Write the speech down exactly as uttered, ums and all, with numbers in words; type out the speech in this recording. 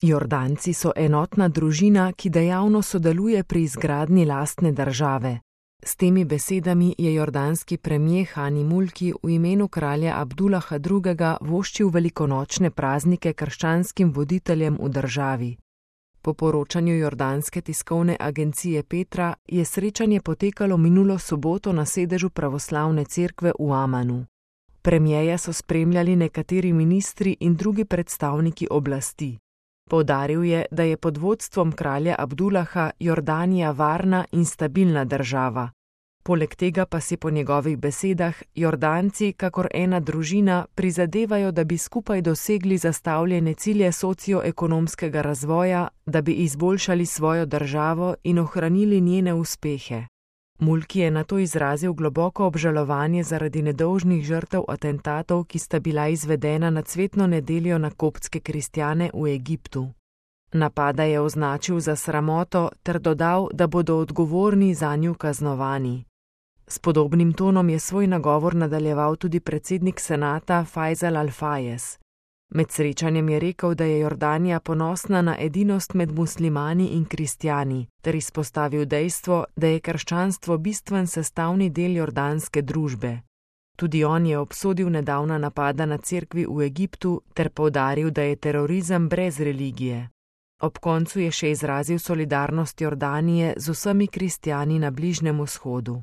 Jordanci so enotna družina, ki dejavno sodeluje pri izgradnji lastne države. S temi besedami je jordanski premier Hani Mulki v imenu kralja Abdullaha drugega. voščil velikonočne praznike krščanskim voditeljem v državi. Po poročanju jordanske tiskovne agencije Petra je srečanje potekalo minulo soboto na sedežu pravoslavne cerkve v Amanu. Premierja so spremljali nekateri ministri in drugi predstavniki oblasti. Poudaril je, da je pod vodstvom kralja Abdullaha Jordanija varna in stabilna država. Poleg tega pa si po njegovih besedah Jordanci, kakor ena družina, prizadevajo, da bi skupaj dosegli zastavljene cilje socioekonomskega razvoja, da bi izboljšali svojo državo in ohranili njene uspehe. Mulki je nato izrazil globoko obžalovanje zaradi nedolžnih žrtev atentatov, ki sta bila izvedena na cvetno nedeljo na koptske kristjane v Egiptu. Napada je označil za sramoto ter dodal, da bodo odgovorni zanju kaznovani. S podobnim tonom je svoj nagovor nadaljeval tudi predsednik senata Faisal Al-Fayez. Med srečanjem je rekel, da je Jordanija ponosna na edinost med muslimani in kristjani, ter izpostavil dejstvo, da je krščanstvo bistven sestavni del jordanske družbe. Tudi on je obsodil nedavna napada na cerkvi v Egiptu ter poudaril, da je terorizem brez religije. Ob koncu je še izrazil solidarnost Jordanije z vsemi kristjani na Bližnjem vzhodu.